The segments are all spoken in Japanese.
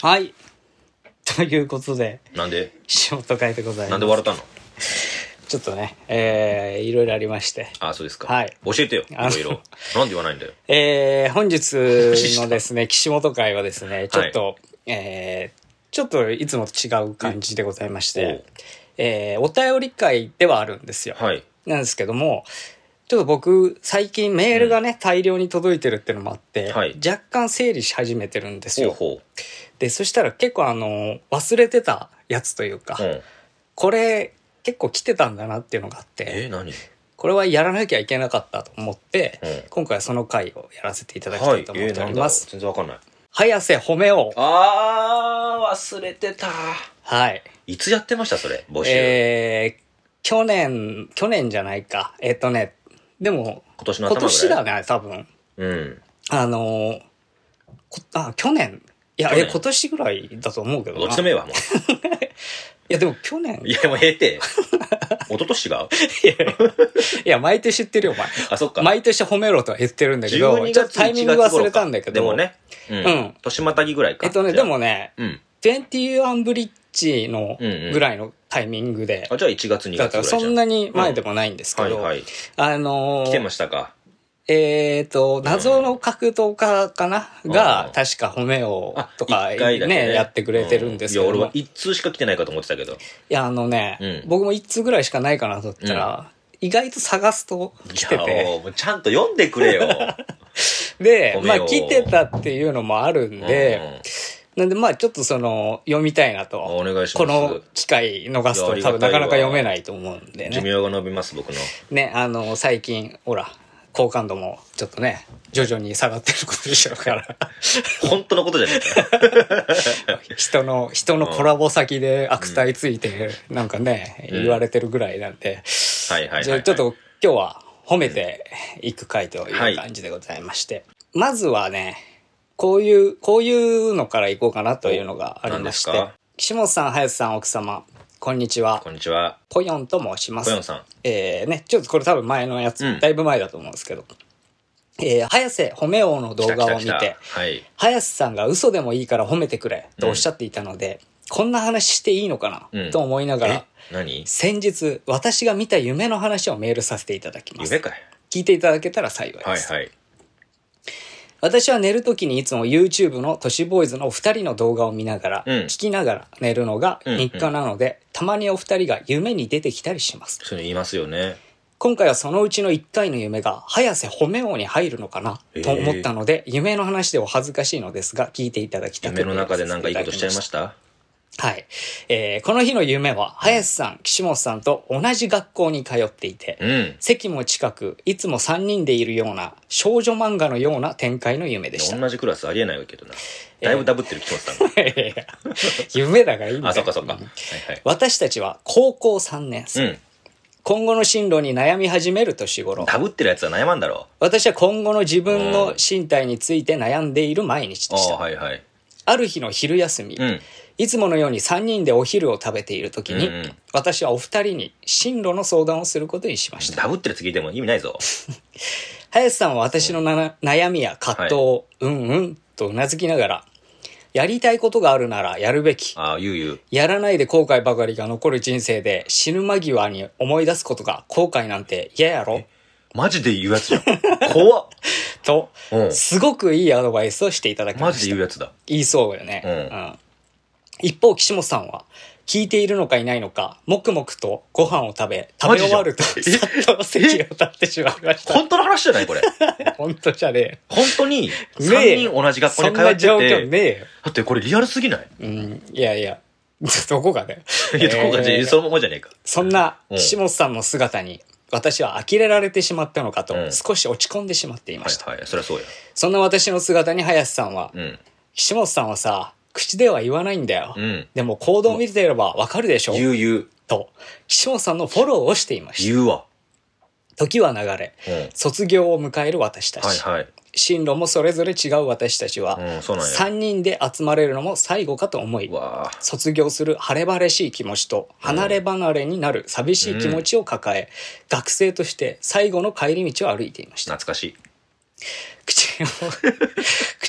はい。ということで、 なんで岸本会でございます。 なんで笑ったの？ ちょっとね、いろいろありまして。 あ、そうですか。 はい。 教えてよ、いろいろ。なんで言わないんだよ。 本日のですね、岸本会はですね、ちょっと、ちょっといつもと違う感じでございまして、お便り会ではあるんですよ。 はい。 なんですけども、ちょっと僕、最近メールがね、大量に届いてるっていうのもあって、 はい、 若干整理し始めてるんですよ。 ほうほう。 で、そしたら結構忘れてたやつというか、これ結構来てたんだなっていうのがあって、 何？ これはやらなきゃいけなかったと思って、今回はその回をやらせていただきたいと思っております。 全然わかんない。 早瀬褒めよう。 忘れてた。 はい。 いつやってましたそれ、募集。 去年じゃないか。でも、 今年の頭ぐらい。 今年だね、多分。 うん。 去年。いや、今年ぐらいだと思うけどな。 どっちでもええわ、もう。 いや、でも去年。 いや、もうええって。一昨年がいや、毎年言ってるよ、お前。 あ、そっか。 毎年褒めろとは言ってるんだけど、ちょっとタイミング忘れたんだけど。 でもね。うん。年またぎぐらいか。 でもね、21ブリッジのぐらいのタイミングで。 あ、じゃあ1月2月ぐらいじゃん。 だからそんなに前でもないんですけど。 はいはい。来てましたか。 謎の格闘家かなが、確か褒めをとかね、やってくれてるんですけど。 いや、俺は1通しか来てないかと思ってたけど。いや、僕も1通ぐらいしかないかなと思ったら、意外と探すと来てて。 いや、もうちゃんと読んでくれよ。 で、まあ来てたっていうのもあるんで、なんでまあちょっと読みたいなと。 お願いします。 この機会逃すと多分なかなか読めないと思うんでね。 寿命が伸びます、僕の。 ね、最近、ほら、好感度もちょっとね、徐々に下がってることでしょうから。 本当のことじゃねえか。 人のコラボ先で悪態ついて、なんかね、言われてるぐらいなんで。 はいはい。 じゃあちょっと今日は褒めていく回という感じでございまして。まずはね、こういうのからいこうかなというのがありまして。岸本さん、林さん、奥様、こんにちは。 こんにちは。 ポヨンと申します。 ポヨンさん。 ね、ちょっとこれ多分前のやつ、だいぶ前だと思うんですけど。早瀬褒め王の動画を見て、早瀬さんが嘘でもいいから褒めてくれとおっしゃっていたので、こんな話していいのかな、と思いながら、先日私が見た夢の話をメールさせていただきます。 夢かい。 聞いていただけたら幸いです。 はいはい。 私は寝るときにいつも YouTube の都市ボーイズのお二人の動画を見ながら、聞きながら寝るのが日課なので、たまにお二人が夢に出てきたりします。 そういうの言いますよね。 今回はそのうちの1回の夢が早瀬褒め王に入るのかなと思ったので、夢の話でお恥ずかしいのですが聞いていただきたくて。 夢の中で何かいいことしちゃいました？ はい。この日の夢は、林さん、岸本さんと同じ学校に通っていて、席も近く、いつも3人でいるような、少女漫画のような展開の夢でした。 同じクラスありえないけどな。だいぶダブってる岸本さんが。 夢だからいいんだよ。 あ、そっかそっか。 私たちは高校3年生。今後の進路に悩み始める年頃。 ダブってるやつは悩まんだろう。 私は今後の自分の身体について悩んでいる毎日でした。ある日の昼休み、いつものように3人でお昼を食べている時に、私はお二人に進路の相談をすることにしました。 ダブってる次でも意味ないぞ。 林さんは私の悩みや葛藤を、とうなずきながら、やりたいことがあるならやるべき。やらないで後悔ばかりが残る人生で死ぬ間際に思い出すことが後悔なんて嫌やろ？ マジで言うやつじゃん。怖っ。 と、すごくいいアドバイスをしていただきました。 マジで言うやつだ。 言いそうよね。一方、岸本さんは、聞いているのかいないのか、黙々とご飯を食べ終わると、さっと席を立ってしまいました。 本当の話じゃないこれ。 本当じゃねえ。 本当に、3人同じ学校に通ってて。そんな状況ねえよ。だってこれリアルすぎない？ いやいや、どこがだよ。 いや、どこがそのままじゃねえか。 そんな、岸本さんの姿に、私は呆れられてしまったのかと、少し落ち込んでしまっていました。 そりゃそうや。 そんな私の姿に林さんは、岸本さんはさ、口では言わないんだよ。でも行動を見ていればわかるでしょ。 言う。 と、岸本さんのフォローをしていました。 言うわ。 時は流れ、卒業を迎える私たち。進路もそれぞれ違う私たちは、3人で集まれるのも最後かと思い、卒業する晴れ晴れしい気持ちと、離れ離れになる寂しい気持ちを抱え、学生として最後の帰り道を歩いていました。 懐かしい。 口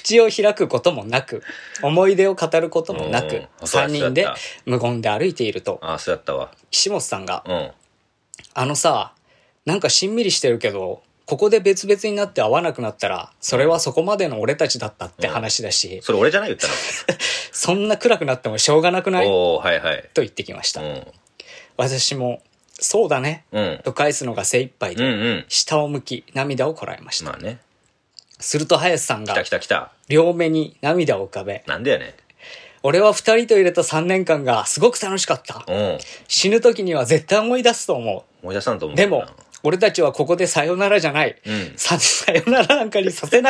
口を開くこともなく、思い出を語ることもなく、3人で無言で歩いていると、 そうやったわ。 岸本さんが、さ、なんかしんみりしてるけど、ここで別々になって会わなくなったら、それはそこまでの俺たちだったって話だし。 それ俺じゃない言ったのそんな暗くなってもしょうがなくないはいはい。 と言ってきました。私も、そうだね、と返すのが精一杯で、下を向き涙をこらえました。 まあね。 すると林さんが、 来た。 両目に涙を浮かべ。 なんでやねん。 俺は2人と入れた3年間がすごく楽しかった。死ぬ時には絶対思い出すと思う。 思い出さんと思う。 でも、俺たちはここでさよならじゃない。さよならなんかにさせない。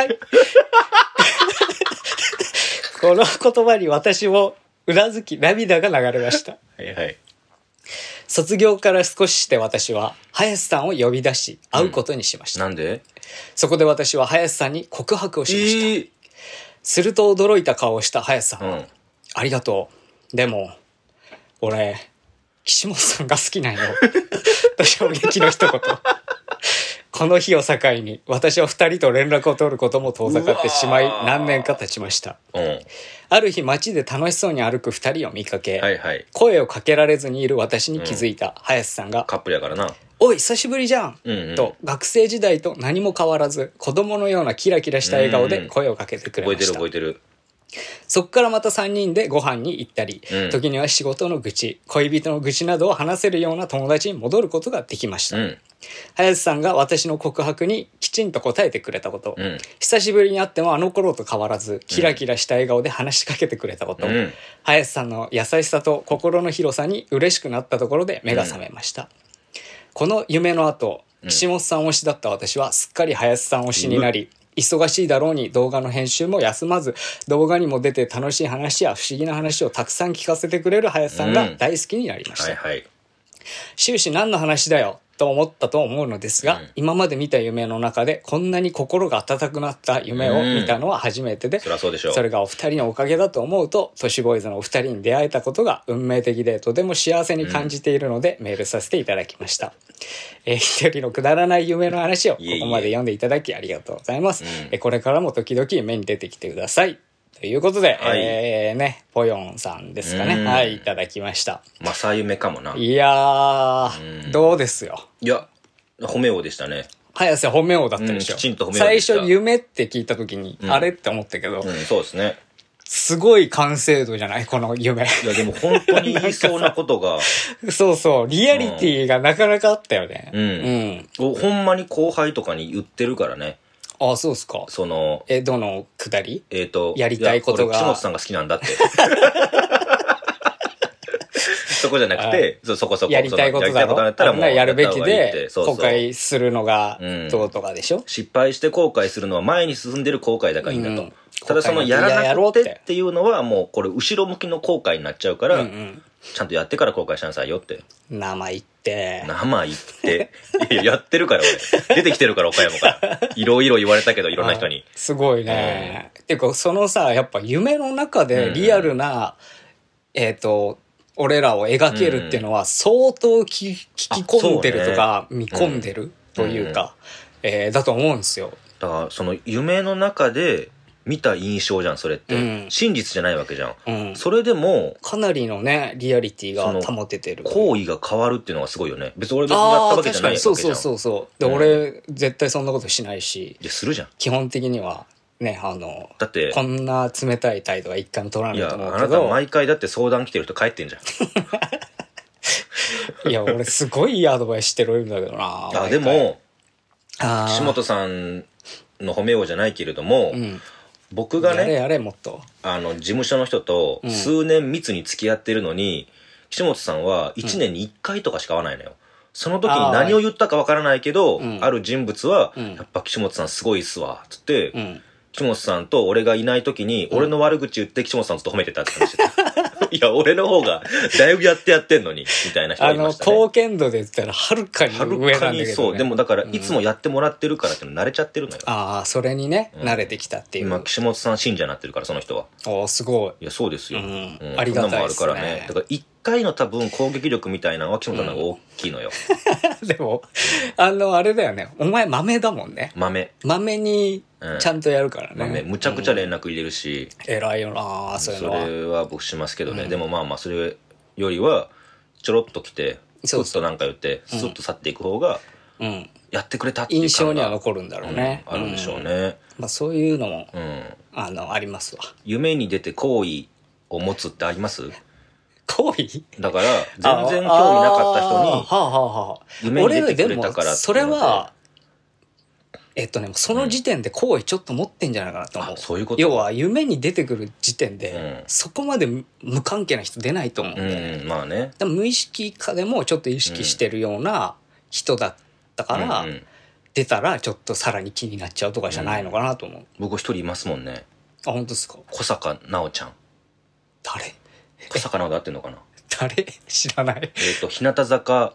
この言葉に私もうなずき涙が流れました。 はいはい。 卒業から少しして私は林さんを呼び出し会うことにしました。 なんで？ そこで私は林さんに告白をしました。すると驚いた顔をした林さんは、ありがとう。でも、俺、岸本さんが好きなんよ。と衝撃の一言。この日を境に私は2人と連絡を取ることも遠ざかってしまい何年か経ちました。ある日街で楽しそうに歩く2人を見かけ、声をかけられずにいる私に気づいた林さんが、 カップルやからな。 おい久しぶりじゃん、と学生時代と何も変わらず子供のようなキラキラした笑顔で声をかけてくれました。 覚えてる。 そっからまた3人でご飯に行ったり、時には仕事の愚痴、恋人の愚痴などを話せるような友達に戻ることができました。林さんが私の告白にきちんと答えてくれたこと、久しぶりに会ってもあの頃と変わらずキラキラした笑顔で話しかけてくれたこと、林さんの優しさと心の広さに嬉しくなったところで目が覚めました。この夢の後、岸本さん推しだった私はすっかり林さん推しになり、忙しいだろうに動画の編集も休まず、動画にも出て楽しい話や不思議な話をたくさん聞かせてくれる林さんが大好きになりました。終始何の話だよと思ったと思うのですが、今まで見た夢の中でこんなに心が温かくなった夢を見たのは初めてで、それがお二人のおかげだと思うと、都市ボーイズのお二人に出会えたことが運命的でとても幸せに感じているのでメールさせていただきました。一人のくだらない夢の話をここまで読んでいただきありがとうございます。これからも時々目に出てきてください。ということで、ポヨンさんですかね。はい、いただきました。 正夢かもな。 いやー、どうですよ。 いや、褒め王でしたね。 早瀬褒め王だったでしょ。 きちんと褒め王でした。 最初夢って聞いた時に、あれって思ったけど、 そうですね。 すごい完成度じゃないこの夢。 いや、でも本当に言いそうなことが。 そうそう、リアリティがなかなかあったよね。 ほんまに後輩とかに言ってるからね。 ああ、そうですか。 どのくだりやりたいことが。 岸本さんが好きなんだって。そこじゃなくて、そこ。 やりたいことだったらもうやるべきで、後悔するのがどうとかでしょ。 失敗して後悔するのは前に進んでる後悔だからいいんだと。ただそのやらなくてっていうのはもうこれ後ろ向きの後悔になっちゃうから、ちゃんとやってから後悔しなさいよって。 生言って。 いや、やってるから俺。出てきてるから岡山から。いろいろ言われたけどいろんな人に。 すごいね。っていうかそのさ、やっぱ夢の中でリアルな、俺らを描けるっていうのは相当聞き込んでるとか見込んでるというか、だと思うんですよ。 だからその夢の中で見た印象じゃんそれって、真実じゃないわけじゃん、それでもかなりのねリアリティが保ててる。 行為が変わるっていうのがすごいよね。別に俺がやったわけじゃないわけじゃん。 そうで、俺絶対そんなことしないし。 いやするじゃん。基本的にはね、 だってこんな冷たい態度は一回も取らないと思うけど。 いや、あなた毎回だって相談来てる人帰ってんじゃん。いや、俺すごいいいアドバイスしてるんだけどな。 でも岸本さんの褒めようじゃないけれども、僕がね、 やれもっと事務所の人と数年密に付き合ってるのに、岸本さんは1年に1回とかしか会わないのよ。その時に何を言ったかわからないけど、ある人物は、やっぱ岸本さんすごいっすわつって、岸本さんと俺がいない時に俺の悪口言って岸本さんずっと褒めてたって話してた。いや俺の方がだいぶやってんのにみたいな人がいましたね。 貢献度で言ったらはるかに上なんだけどね。 そう。でもだからいつもやってもらってるからっての慣れちゃってるのよ。 それにね、慣れてきたっていう。 今岸本さん信者になってるからその人は。 すごい。 いやそうですよ。 ありがたいですね。 そんなもあるからね。だから1回の多分攻撃力みたいなのは岸本さんの方が大きいのよ。 でもあれだよね。お前豆だもんね。 豆にちゃんとやるからね。 むちゃくちゃ連絡入れるし。 偉いよな、そういうのは。 それは僕しますけどね。でもまあまあ、それよりは、ちょろっと来て、スッとなんか言って、スッと去っていく方が、やってくれたっていう印象には残るんだろうね。 あるんでしょうね。 まあそういうのも、ありますわ。 夢に出て好意を持つってあります？ 好意？ だから、全然興味なかった人に、夢に出てくれたからって。 それは、その時点で好意ちょっと持ってんじゃないかなと思う。 そういうこと？ 要は、夢に出てくる時点で、そこまで無関係な人出ないと思うんで。 まあね。 無意識化でもちょっと意識してるような人だったから、出たらちょっとさらに気になっちゃうとかじゃないのかなと思う。 僕一人いますもんね。 あ、本当ですか？ 小坂直ちゃん。 誰？ 小坂直で合ってんのかな？ 誰？知らない。 日向坂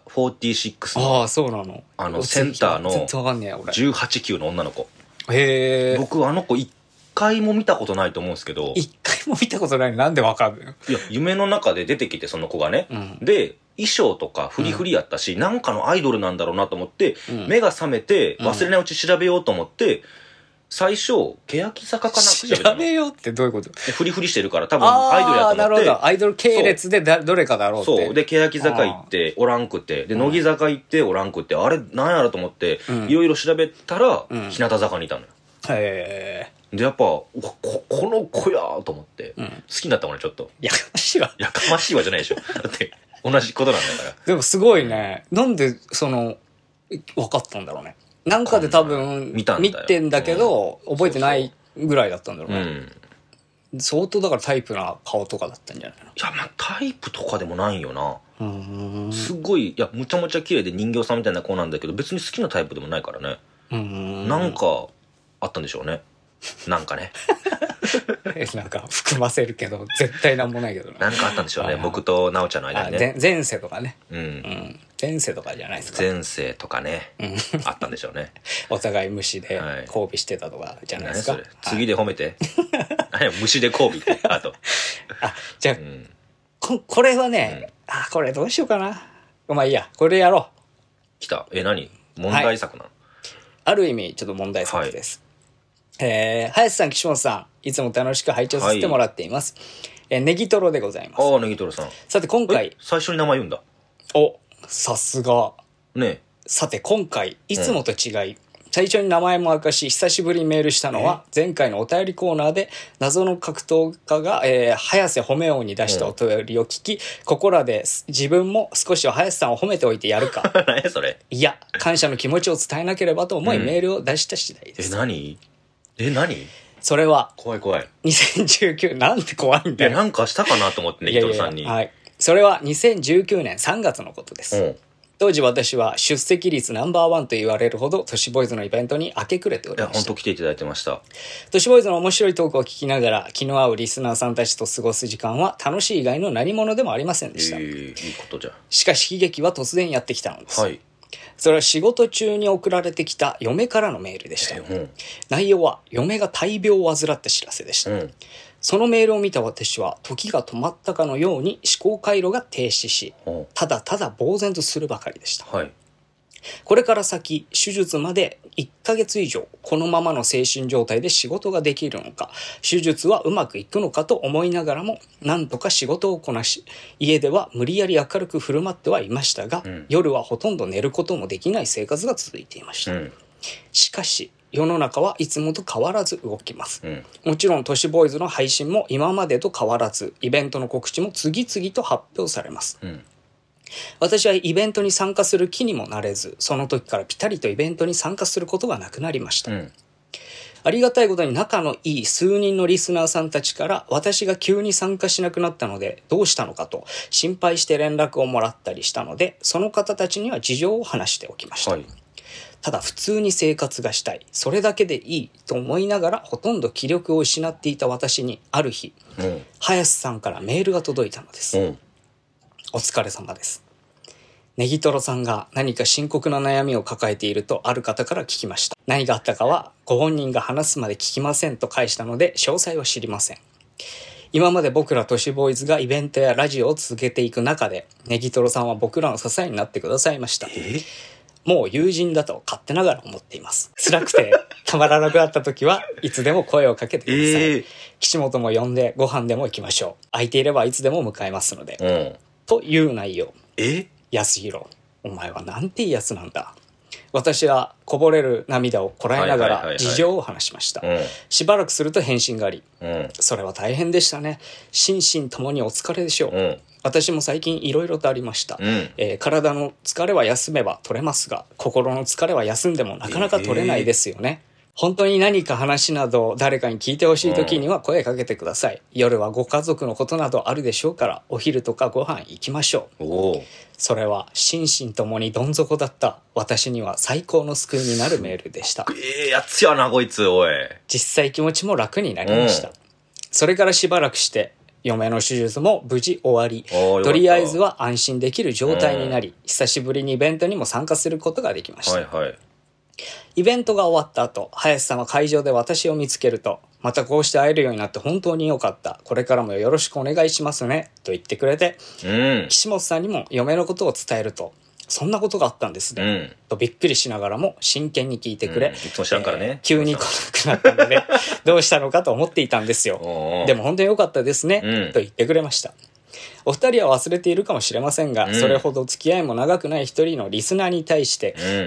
46の。 ああ、そうなの。 センターの全然わかんねえや、俺。 18級の女の子。 へえ。 僕あの子一回も見たことないと思うんですけど。 一回も見たことないのなんでわかんのよ。 いや、夢の中で出てきて、その子がね。で、衣装とかフリフリやったし、なんかのアイドルなんだろうなと思って、目が覚めて忘れないうち調べようと思って、最初、欅坂かなんか調べようってどういうこと？ フリフリしてるから多分アイドルやと思って。 なるほど。アイドル系列でどれかだろうって。 そう。で、欅坂行っておらんくて、で、乃木坂行っておらんくて、あれなんやろと思って、いろいろ調べたら、日向坂にいたのよ。 へー。で、やっぱ、この子やーと思って、好きになったもんね、ちょっと。 やかましいわ。 やかましいわじゃないでしょ。だって、同じことなんだから。 でもすごいね。なんで、分かったんだろうね。なんかで多分、見てんだけど、覚えてないぐらいだったんだろうね。相当だからタイプな顔とかだったんじゃないの？ いや、まあタイプとかでもないよな。すごい、いや、むちゃむちゃ綺麗で人形さんみたいな子なんだけど、別に好きなタイプでもないからね。なんか、あったんでしょうね。なんかね。 なんか含ませるけど絶対なんもないけどなんかあったんでしょうね。僕と直ちゃんの間にね。 前世とかね。前世とかじゃないですか。 前世とかね。あったんでしょうね。 お互い虫で交尾してたとかじゃないですか。 何それ？次で褒めて。虫で交尾って。あと。 じゃあ、これはね、これどうしようかな。まあいいや、これやろう。 来た。何？問題作なの？ ある意味ちょっと問題作です。林さん、岸本さん、いつも楽しく拝聴させてもらっています。ネギトロでございます。 ネギトロさん。 さて今回。 最初に名前言うんだ。 お、さすが。 ね。 さて今回、いつもと違い、最初に名前も明かし、久しぶりにメールしたのは、前回のお便りコーナーで、謎の格闘家が、早瀬褒め王に出したお便りを聞き、ここらで自分も少しは林さんを褒めておいてやるか。 何それ？ いや、感謝の気持ちを伝えなければと思い、メールを出した次第です。 何？ それは、 怖い。 2019、なんて怖いんだよ。 なんかしたかなと思ってね、伊藤さんに。 はい。それは2019年3月のことです。当時私は出席率ナンバー1と言われるほど都市ボーイズのイベントに明け暮れておりました。 本当来ていただいてました。 都市ボーイズの面白いトークを聞きながら気の合うリスナーさんたちと過ごす時間は楽しい以外の何者でもありませんでした。 いいことじゃ。 しかし悲劇は突然やってきたのです。 はい。 それは仕事中に送られてきた嫁からのメールでした。内容は嫁が大病を患った知らせでした。そのメールを見た私は時が止まったかのように思考回路が停止し、ただただ呆然とするばかりでした。これから先、手術まで1ヶ月以上、このままの精神状態で仕事ができるのか、手術はうまくいくのかと思いながらも、なんとか仕事をこなし、家では無理やり明るく振る舞ってはいましたが、夜はほとんど寝ることもできない生活が続いていました。しかし、世の中はいつもと変わらず動きます。もちろん都市ボーイズの配信も今までと変わらず、イベントの告知も次々と発表されます。私はイベントに参加する気にもなれず、その時からピタリとイベントに参加することがなくなりました。ありがたいことに仲のいい数人のリスナーさんたちから私が急に参加しなくなったのでどうしたのかと心配して連絡をもらったりしたので、その方たちには事情を話しておきました。ただ普通に生活がしたい、それだけでいいと思いながらほとんど気力を失っていた私にある日、林さんからメールが届いたのです。お疲れ様です。ネギトロさんが何か深刻な悩みを抱えているとある方から聞きました。何があったかはご本人が話すまで聞きませんと返したので詳細は知りません。今まで僕ら都市ボーイズがイベントやラジオを続けていく中で、ネギトロさんは僕らの支えになってくださいました。 もう友人だと勝手ながら思っています。辛くてたまらなくなった時はいつでも声をかけてください。岸本も呼んでご飯でも行きましょう。空いていればいつでも迎えますので。という内容。安弘、お前はなんていいやつなんだ。私はこぼれる涙をこらえながら事情を話しました。しばらくすると返信があり、それは大変でしたね。心身ともにお疲れでしょう。私も最近いろいろとありました、体の疲れは休めば取れますが、心の疲れは休んでもなかなか取れないですよね。本当に何か話など誰かに聞いてほしい時には声かけてください。夜はご家族のことなどあるでしょうから、お昼とかご飯行きましょう。それは心身ともにどん底だった私には最高の救いになるメールでした。 やつやなこいつ。おい、 実際気持ちも楽になりました、それからしばらくして嫁の手術も無事終わり、とりあえずは安心できる状態になり、久しぶりにイベントにも参加することができました。イベントが終わった後、林さんは会場で私を見つけると、またこうして会えるようになって本当に良かった。これからもよろしくお願いしますね。と言ってくれて、岸本さんにも嫁のことを伝えると、そんなことがあったんですね。とびっくりしながらも真剣に聞いてくれ、 いつも知らんからね、 急に来なくなったので、どうしたのかと思っていたんですよ。でも本当に良かったですね。と言ってくれました。お二人は忘れているかもしれませんが、それほど付き合いも長くない一人のリスナーに対して、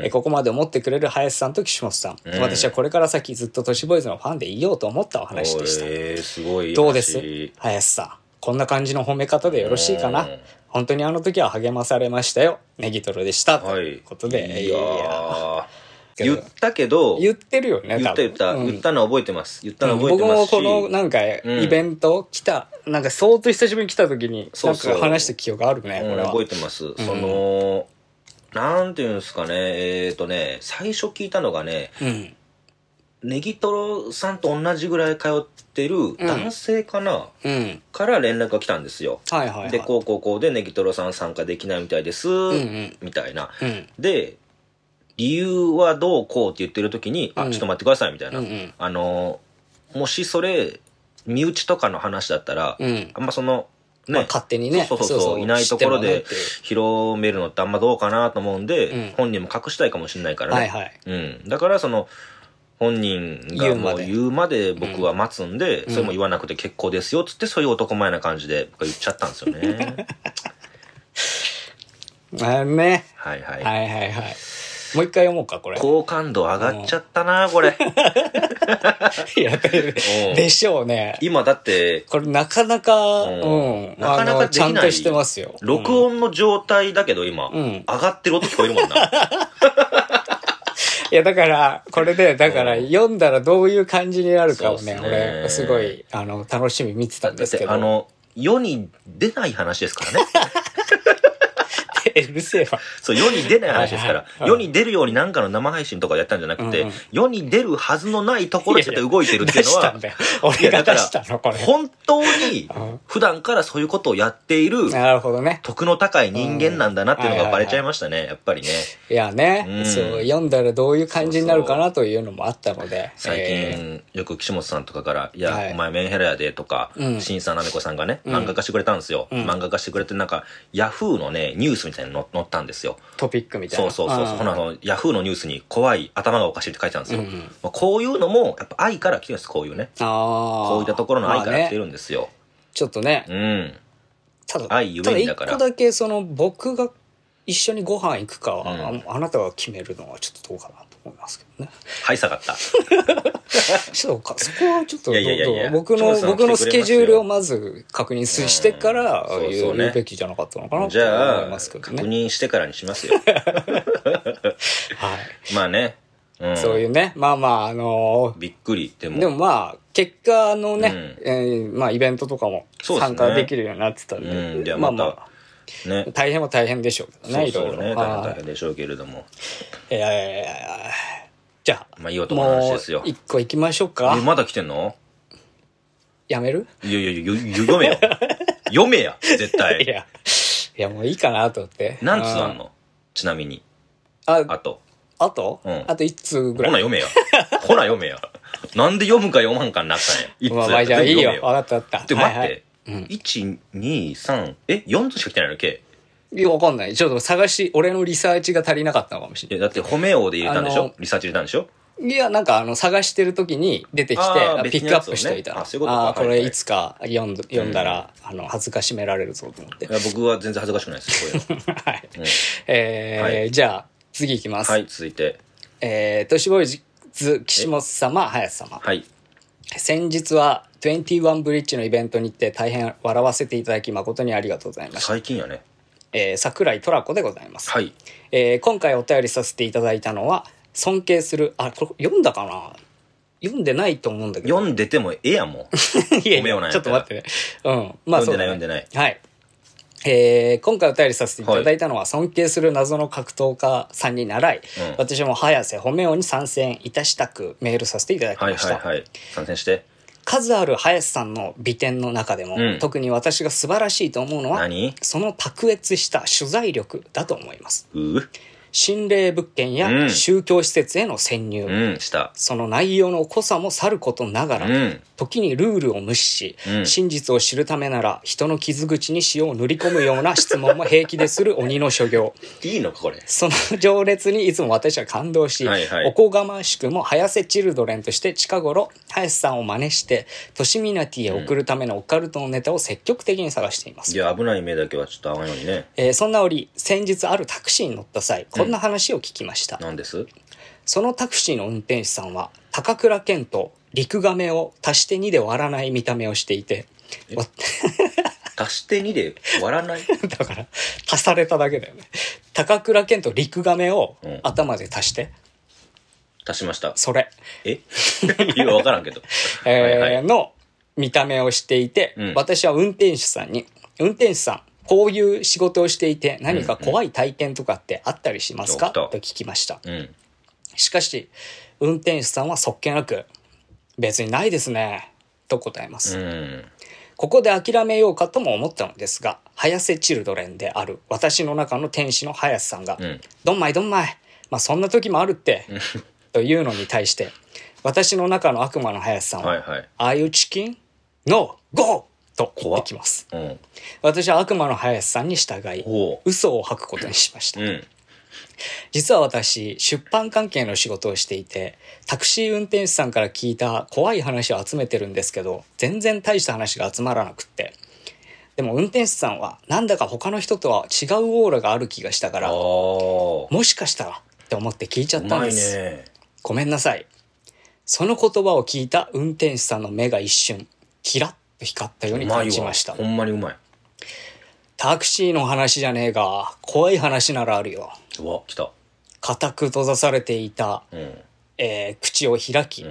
ここまで思ってくれる林さんと岸本さん、私はこれから先ずっと都市ボーイズのファンでいようと思ったお話でした。 すごい。 どうです林さん、こんな感じの褒め方でよろしいかな。本当にあの時は励まされましたよ。ネギトロでした、ということで。 言ったけど、 言ってるよね。 言ったの覚えてます。言ったの覚えてますし、 僕もこのなんかイベント来た、なんか相当久しぶりに来た時になんか話した記憶あるね。これは覚えてます。なんていうんですかね、最初聞いたのがね、ネギトロさんと同じぐらい通ってる男性かな、から連絡が来たんですよ。で、こうでネギトロさん参加できないみたいです、みたいな。で、理由はどうこうって言ってる時に、ちょっと待ってくださいみたいな。もしそれ、身内とかの話だったら、あんまその、 勝手にね。 そう、いないところで広めるのってあんまどうかなと思うんで、本人も隠したいかもしれないからね。だからその、本人がもう言うまで僕は待つんで、それも言わなくて結構ですよっつって、そういう男前な感じで言っちゃったんですよね。 もう一回読もうか、これ。 好感度上がっちゃったな、これ。 いや、でしょうね。 今だって、 これなかなか、 なかなかちゃんとしてますよ。 録音の状態だけど今、上がってる音聞こえるもんな。 いや、だから、これで、読んだらどういう感じになるかをね、俺、すごい、楽しみ見てたんですけど。 世に出ない話ですからね。 うるせえわ。 そう、世に出ない話ですから。世に出るように何かの生配信とかやったんじゃなくて、世に出るはずのないところで動いてるっていうのは、 俺が出したのこれ。 本当に普段からそういうことをやっている、 なるほどね。 徳の高い人間なんだなっていうのがバレちゃいましたね、やっぱりね。 いやね、そう、読んだらどういう感じになるかなというのもあったので。 最近、よく岸本さんとかから、いや、お前メンヘラやでとか、新さんなめこさんがね、漫画化してくれたんですよ。漫画化してくれて、なんか、ヤフーのね、ニュースみたいなの載ったんですよ。 トピックみたいな。 そう。ヤフーのニュースに怖い、頭がおかしいって書いてあるんですよ。こういうのも、やっぱ愛から来てるんです、こういうね。こういったところの愛から来てるんですよ。 ちょっとね。ただ、 愛ゆえにだから。 一個だけ、僕が一緒にご飯行くかは、あなたが決めるのはちょっとどうかなと思いますけどね。 はい、下がった。 そこはちょっと僕のスケジュールをまず確認してから言うべきじゃなかったのかなと思いますけどね。 確認してからにしますよ。まあね。 そういうね、 びっくり。でも結果イベントとかも参加できるようになってたんで、ね、大変は大変でしょうけどね、いろいろ。 大変でしょうけれども。 じゃあ、 いい男の話ですよ。 もう一個行きましょうか。 まだ来てんの？ やめる？ いや、読めよ。読めや、絶対。 いや、もういいかなと思って。 何通あんの？ちなみに。 あと 1通ぐらい。 ほな読めや。なんで読むか読まんかになったんや。 まあじゃあいいよ。わかった。 で、待って。1、2、3、4通しか来てないの？計。 いや、わかんない。ちょっと俺のリサーチが足りなかったのかもしれない。 だって褒め王で入れたんでしょ？リサーチ入れたんでしょ？ いや、なんか探してる時に出てきて、ピックアップしといたら。 そういうことか。 これいつか読んだら、恥ずかしめられるぞと思って。 いや、僕は全然恥ずかしくないです、こういうの。はい。じゃあ、次いきます。 はい、続いて。 都市ボーイズ、岸本様、林様。 はい。 先日は、21ブリッジのイベントに行って大変笑わせていただき誠にありがとうございました。 最近やね。 桜井トラコでございます。 はい。 今回お便りさせていただいたのは、尊敬する、これ読んだかな？読んでないと思うんだけど。 読んでてもええやん、もう。 いやいや、ちょっと待ってね。まあそうだね。 読んでない。 はい。今回お便りさせていただいたのは、尊敬する謎の格闘家さんに習い、私も早瀬褒め王に参戦いたしたくメールさせていただきました。 はい。参戦して。 数ある林さんの美点の中でも、特に私が素晴らしいと思うのは、その卓越した取材力だと思います。心霊物件や宗教施設への潜入、その内容の濃さもさることながら、時にルールを無視し、真実を知るためなら人の傷口に塩を塗り込むような質問も平気でする鬼の所業。 いいのかこれ。 その情熱にいつも私は感動し、おこがましくも早瀬チルドレンとして近頃林さんを真似して都市ミナティへ送るためのオカルトのネタを積極的に探しています。 いや、危ない目だけはちょっと合わんようにね。 そんな折先日あるタクシーに乗った際、こんな話を聞きました。 何です？ そのタクシーの運転手さんは高倉健とリクガメを足して2で割らない見た目をしていて、 足して2で割らないだから足されただけだよね。高倉健とリクガメを頭で足して、 足しました。 それいや分からんけど、 の見た目をしていて、私は運転手さんに、運転手さんこういう仕事をしていて何か怖い体験とかってあったりしますか、と聞きました。しかし運転手さんはそっけなく、別にないですねと答えます。ここで諦めようかとも思ったのですが、早瀬チルドレンである私の中の天使の林さんが、どんまい、まあそんな時もあるってというのに対して、私の中の悪魔の林さんは、Are you chicken? No! Go! と言ってきます。私は悪魔の林さんに従い、嘘を吐くことにしました。実は私、出版関係の仕事をしていて、タクシー運転手さんから聞いた怖い話を集めてるんですけど、全然大した話が集まらなくって。でも運転手さんは、なんだか他の人とは違うオーラがある気がしたから、もしかしたらって思って聞いちゃったんです。ごめんなさい。その言葉を聞いた運転手さんの目が一瞬、キラッと光ったように感じました。 ほんまにうまい。 タクシーの話じゃねえが、怖い話ならあるよ。 うわ、来た。 固く閉ざされていた、口を開き、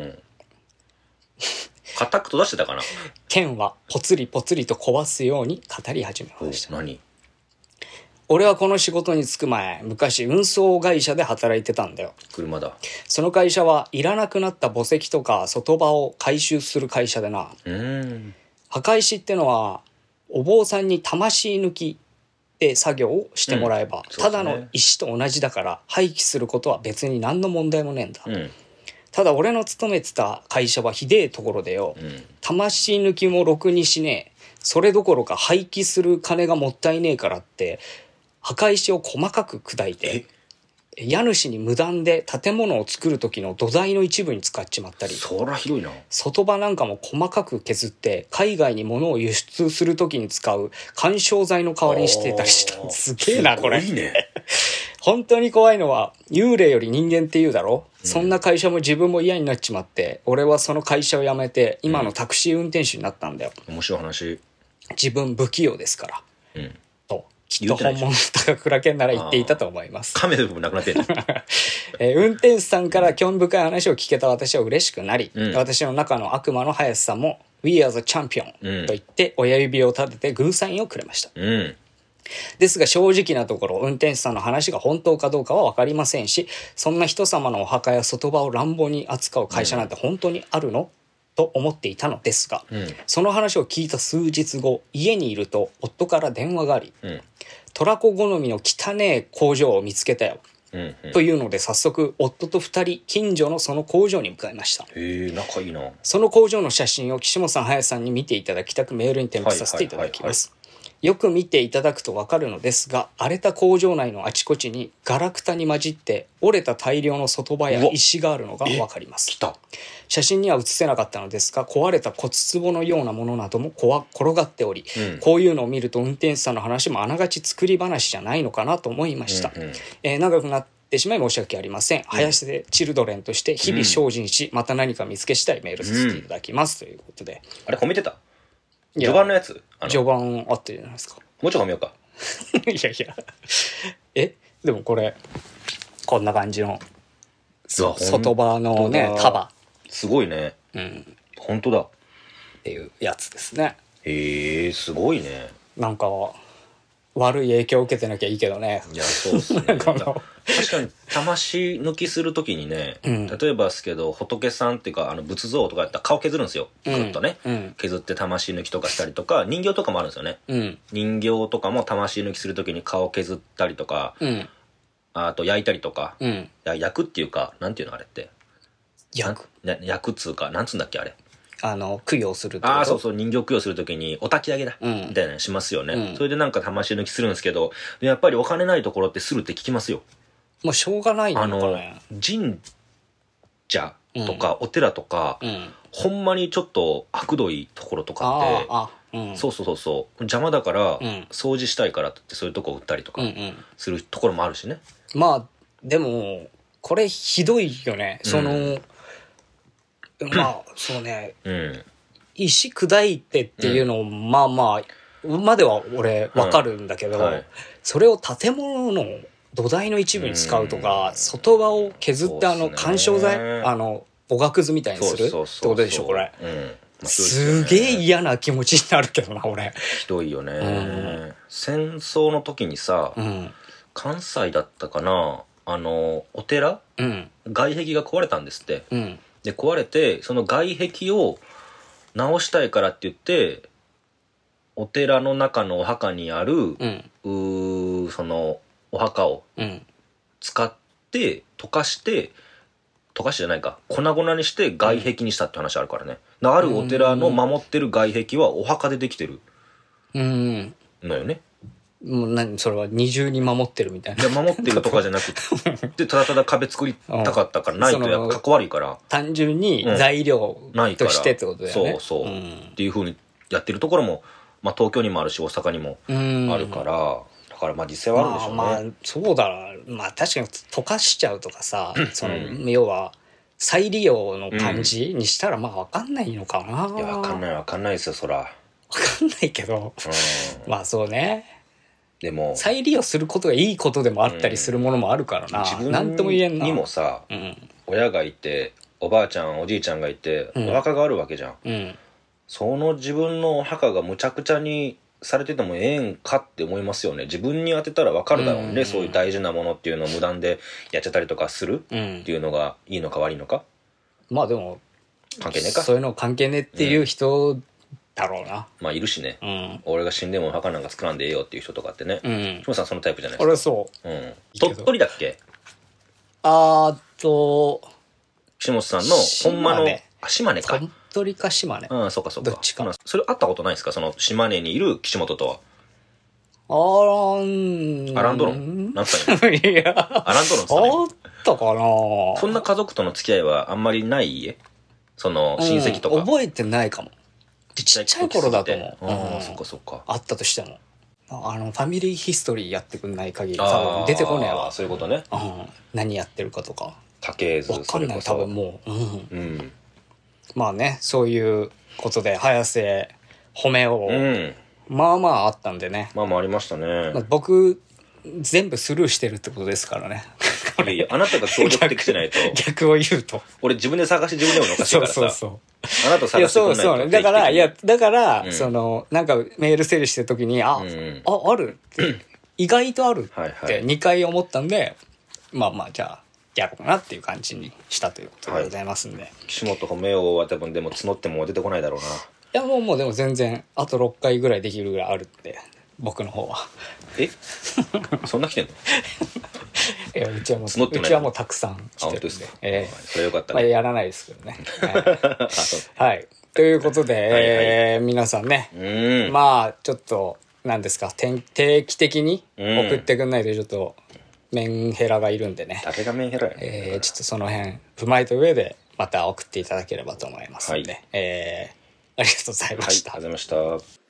固く閉ざしてたかな。 剣はポツリポツリと壊すように語り始めました。 何？ 俺はこの仕事に就く前、昔運送会社で働いてたんだよ。 車だ。 その会社はいらなくなった墓石とか外場を回収する会社でな。墓石ってのはお坊さんに魂抜きで作業をしてもらえば、ただの石と同じだから廃棄することは別に何の問題もねえんだ。ただ俺の勤めてた会社はひでえところでよ、魂抜きもろくにしねえ。それどころか廃棄する金がもったいねえからって墓石を細かく砕いて、家主に無断で建物を作る時の土台の一部に使っちまったり、 そらひどいな。 外場なんかも細かく削って海外に物を輸出する時に使う緩衝材の代わりにしてたりした。すげえなこれ。 すごいね。 本当に怖いのは幽霊より人間って言うだろ、そんな会社も自分も嫌になっちまって、俺はその会社を辞めて今のタクシー運転手になったんだよ。 面白い話。 自分不器用ですから、ときっと本物の高倉健なら言っていたと思います。 亀の部分なくなってる運転手さんから興味深い話を聞けた私は嬉しくなり、私の中の悪魔の林さんも We are the champion、と言って親指を立ててグーサインをくれました。ですが正直なところ運転手さんの話が本当かどうかは分かりませんし、そんな人様のお墓や外場を乱暴に扱う会社なんて本当にあるの、と思っていたのですが、その話を聞いた数日後、家にいると夫から電話があり、トラコ好みの汚え工場を見つけたよ、というので早速夫と2人近所のその工場に向かいました。 仲いいな。 その工場の写真を岸本さん林さんに見ていただきたくメールに添付させていただきます。 よく見ていただくとわかるのですが、荒れた工場内のあちこちにガラクタに混じって折れた大量の外葉や石があるのがわかります。写真には写せなかったのですが、壊れた骨壺のようなものなども転がっており、こういうのを見ると運転手さんの話もあながち作り話じゃないのかなと思いました。長くなってしまい申し訳ありません。林でチルドレンとして日々精進し、また何か見つけしたいメールさせていただきます、ということで。 あれ褒めてた？序盤のやつ？ 序盤あったじゃないですか。 もうちょい褒めようか。 いやいや。でもこれ、こんな感じの、外葉のね、束。 すごいね。本当だ。 っていうやつですね。 へえ、すごいね。 なんか、悪い影響を受けてなきゃいいけどね。 いや、そうっすね。確かに、魂抜きするときにね、例えばですけど、仏さんっていうか、仏像とかやったら顔削るんですよ。ぐっとね。削って魂抜きとかしたりとか、人形とかもあるんですよね。人形とかも魂抜きするときに顔削ったりとか、あと焼いたりとか、焼くっていうか、なんていうのあれって。焼くっつうか、なんつうんだっけあれ。 供養するってこと。 そうそう、人形供養するときにお焚き上げだ、みたいなのしますよね。それでなんか魂抜きするんですけど、やっぱりお金ないところってするって聞きますよ。 もうしょうがないのかね。 神社とかお寺とか、ほんまにちょっと悪どいところとかって、そう、邪魔だから、掃除したいからって言ってそういうとこ売ったりとかするところもあるしね。 まあ、でも、これひどいよね。まあそうね、石砕いてっていうのをまでは俺わかるんだけど、それを建物の土台の一部に使うとか、外側を削って緩衝材おがくずみたいにするってことでしょこれ。すげえ嫌な気持ちになるけどな俺。 ひどいよね。戦争の時にさ、関西だったかな、お寺、外壁が壊れたんですって。で壊れて、その外壁を直したいからって言ってお寺の中のお墓にある、そのお墓を使って溶かしてじゃないか、粉々にして外壁にしたって話あるからね。あるお寺の守ってる外壁はお墓でできてるのよね。 もうそれは二重に守ってるみたいな。 守ってるとかじゃなくて、ただただ壁作りたかったからないとやっぱかっこ悪いから。 単純に材料としてってことだよね。 そう。っていう風にやってるところも、東京にもあるし大阪にもあるから、だから実際はあるんでしょうね。 そうだ。確かに溶かしちゃうとかさ、要は再利用の感じにしたらわかんないのかな。 いや、わかんないですよ、そら。わかんないけど、そうね。 でも再利用することがいいことでもあったりするものもあるからな。 自なんとも言えんな。 にもさ、親がいておばあちゃんおじいちゃんがいて、お墓があるわけじゃん。その自分のお墓がむちゃくちゃにされててもええんかって思いますよね。自分に当てたらわかるだろうね、そういう大事なものっていうのを無断でやっちゃったりとかするっていうのがいいのか悪いのか。 でも関係ねえか。 そういうの関係ねえっていう人だろうな。 いるしね。俺が死んでもお墓なんか作らんでええよっていう人とかってね。しもさんそのタイプじゃないですか。 俺そう。 鳥取だっけ？岸本さんのほんまの島根か。 鳥取か島根。 そうか。 どっちか。 それ会ったことないですか？その島根にいる岸本とは。アランドロンなんすかね。 いや。 アランドロンですかね。 あったかな。 そんな家族との付き合いはあんまりない家？その親戚とか。 覚えてないかも。ちっちゃい頃だと思う。そっか。 あったとしても。ファミリーヒストリーやってくんない限り多分出てこねえわ。 そういうことね。 何やってるかとか。 家系図。 わかんない多分もう。そういうことで早瀬褒めをあったんでね。 ありましたね。 僕全部スルーしてるってことですからね。 いやあなたが協力的じゃないと。 逆を言うと。 俺自分で探して自分でもおかしいからさ。 そう。 あなた探してくんないと。 そう。だから、なんかメール整理してるときに、あるって、意外とあるって2回思ったんで、じゃあ、やろうかなっていう感じにしたということでございますんで。 岸本褒めようは多分でも募っても出てこないだろうな。 いや、もうでも全然、あと6回ぐらいできるぐらいあるって、僕の方は。 そんな来てんの？ いや、うちはもうたくさん来てるんで。 それはよかったね。 やらないですけどね。はい。ということで、皆さんね、ちょっとなんですか、定期的に送ってくんないとちょっとメンヘラがいるんでね。 誰がメンヘラやねん。 ちょっとその辺踏まえた上でまた送っていただければと思いますので、 はい、 ありがとうございました。 はい、ありがとうございました。